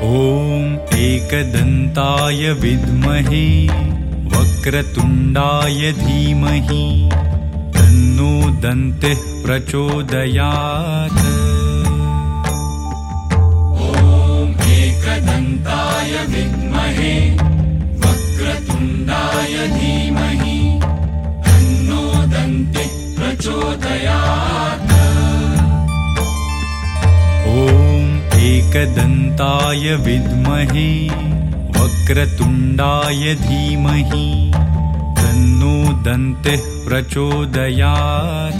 ॐ एकदन्ताय विद्महे वक्रतुण्डाय धीमहि तन्नो दन्तिः प्रचोदयात्। ॐ एकदन्ताय विद्महे वक्रतुण्डाय धीमहि तन्नो दन्तिः प्रचोदयात्। ॐ एकदन्ताय विद्महे वक्रतुण्डाय धीमहि तन्नो दन्तिः प्रचोदयात्।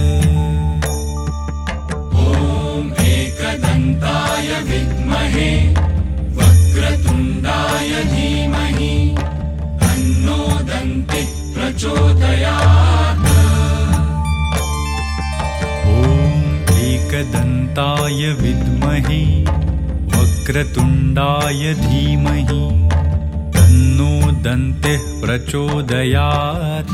ॐ एकदन्ताय विद्महे वक्रतुण्डाय धीमहि तन्नो दन्तिः प्रचोदयात्। ॐ एकदन्ताय विद्महे वक्रतुण्डाय धीमहि तन्नो दन्तिः प्रचोदयात्।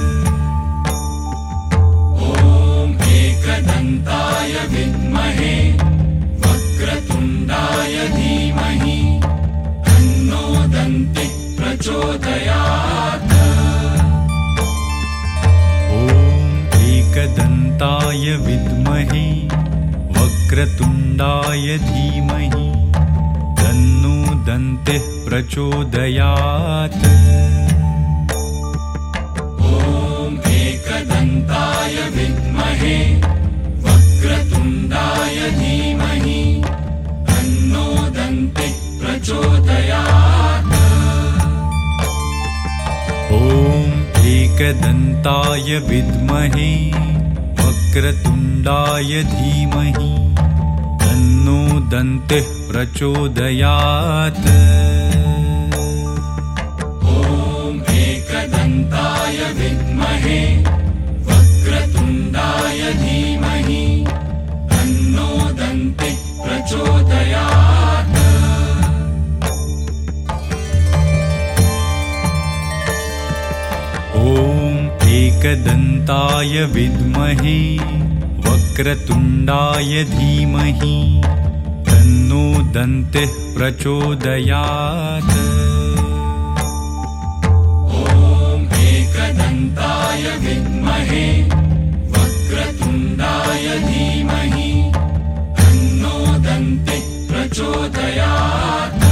ॐ एकदन्ताय विद्महे वक्रतुण्डाय धीमहि तन्नो दन्तिः प्रचोदयात्। ॐ एकदन्ताय विद्महे वक्रतुण्डाय धीमहि तन्नो दन्तिः प्रचोदयात्। ॐ एकदन्ताय विद्महे वक्रतुण्डाय धीमहि तन्नो दन्तिः प्रचोदयात्। ॐ एकदन्ताय विद्महे वक्रतुण्डाय धीमहि तन्नो दन्तिः प्रचोदयात्। ॐ एकदन्ताय विद्महे वक्रतुण्डाय धीमहि तन्नो दन्तिः प्रचोदयात्। ॐ एकदन्ताय विद्महे वक्रतुण्डाय धीमहि तन्नो दन्तिः प्रचोदयात्। ॐ एकदन्ताय विद्महे वक्रतुण्डाय धीमहि तन्नो दन्तिः प्रचोदयात्।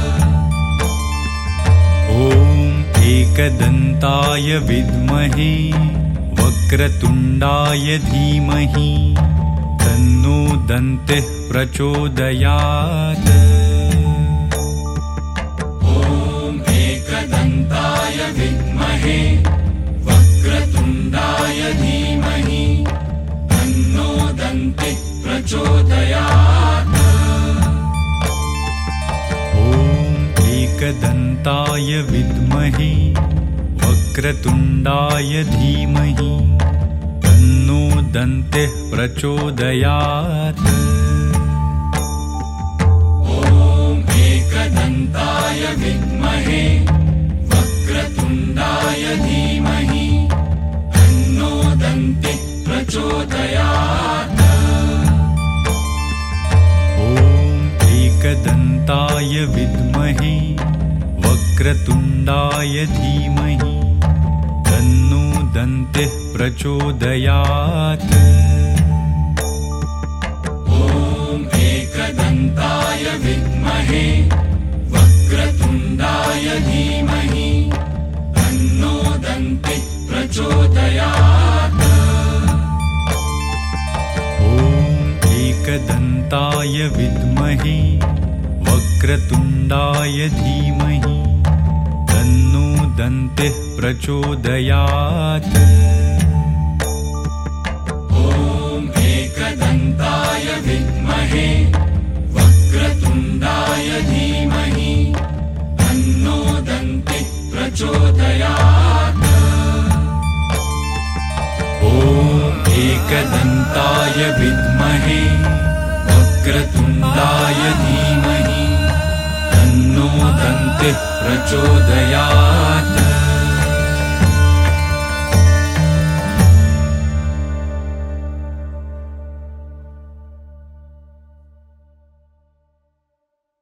ॐ एकदन्ताय विद्महे वक्रतुण्डाय धीमहि तन्नो दन्तिः प्रचोदयात्। ॐ एकदन्ताय विद्महे वक्रतुण्डाय धीमहि तन्नो दन्तिः प्रचोदयात्। ॐ एकदन्ताय विद्महे वक्रतुण्डाय धीमहि तन्नो दन्तिः प्रचोदयात्। ॐ एकदन्ताय विद्महे वक्रतुण्डाय धीमहि तन्नो दन्तिः प्रचोदयात्। ॐ एकदन्ताय विद्महे वक्रतुण्डाय धीमहि तन्नो दन्तिः प्रचोदयात्। ॐ एकदन्ताय विद्महे वक्रतुण्डाय धीमहि तन्नो दन्तिः प्रचोदयात्। ॐ एकदन्ताय विद्महे वक्रतुण्डाय धीमहि तन्नो दन्तिः प्रचोदयात्। ॐ एकदन्ताय विद्महे वक्रतुण्डाय धीमहि तन्नो दन्तिः प्रचोदयात्। ॐ एकदन्ताय विद्महे वक्रतुण्डाय धीमहि तन्नो दन्तिः प्रचोदयात्।